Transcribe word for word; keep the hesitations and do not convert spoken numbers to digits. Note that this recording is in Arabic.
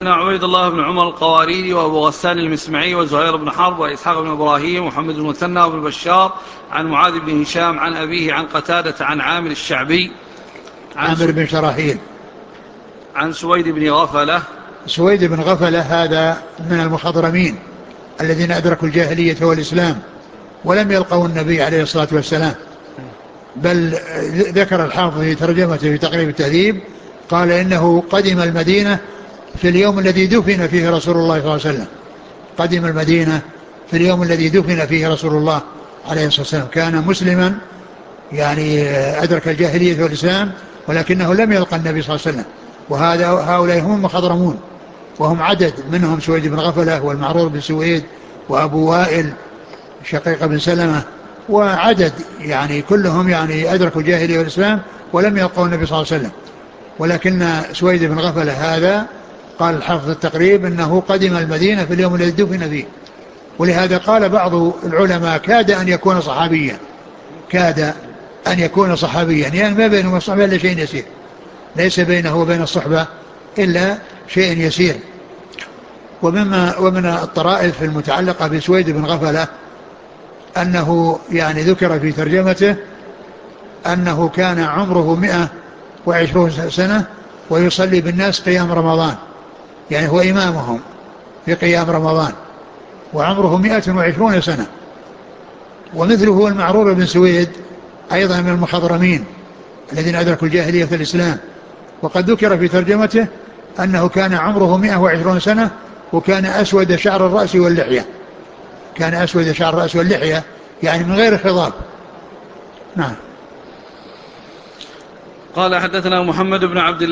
عبيد الله بن عمر القواريري وأبو غسان المسمعي وزهير بن حرب وإسحاق بن إبراهيم ومحمد المثنى وابن بشار عن معاذ بن هشام عن أبيه عن قتادة عن عامر الشعبي عن, عامر بن شراحيل عن سويد بن غفلة. سويد بن غفلة هذا من المخضرمين الذين أدركوا الجاهلية والإسلام ولم يلقوا النبي عليه الصلاة والسلام، بل ذكر الحافظ في ترجمته في تقريب التهذيب قال إنه قدم المدينة في اليوم الذي دفن فيه رسول الله صلى الله عليه وسلم. قدم المدينة في اليوم الذي دفن فيه رسول الله عليه الصلاة والسلام. كان مسلما يعني أدرك الجاهلية والإسلام ولكنه لم يلقى النبي صلى الله عليه وسلم. وهذا هؤلاء هم المخضرمون، وهم عدد، منهم سويد بن غفلة والمعرور بن سويد وأبو وائل شقيق بن سلمة وعدد، يعني كلهم يعني أدركوا الجاهلية والإسلام ولم يلقوا النبي صلى الله عليه وسلم. ولكن سويد بن غفلة هذا قال الحافظ التقريب إنه قدم المدينة في اليوم الذي دفن فيه، ولهذا قال بعض العلماء كاد أن يكون صحابيا، كاد أن يكون صحابيا، يعني ما بينه والصحبة إلا شيء يسير، ليس بينه وبين الصحبة إلا شيء يسير. ومما ومن الطرائف المتعلقة بسويد بن غفلة أنه يعني ذكر في ترجمته أنه كان عمره مئة وعشرون سنة ويصلي بالناس قيام رمضان، يعني هو إمامهم في قيام رمضان وعمره مئة وعشرون سنة. ومثله هو المعرور بن سويد أيضا من المخضرمين الذين أدركوا الجاهلية في الإسلام، وقد ذكر في ترجمته أنه كان عمره مئة وعشرون سنة وكان أسود شعر الرأس واللحية، كان أسود شعر الرأس واللحية يعني من غير خضاب. نعم. قال حدثنا محمد بن عبد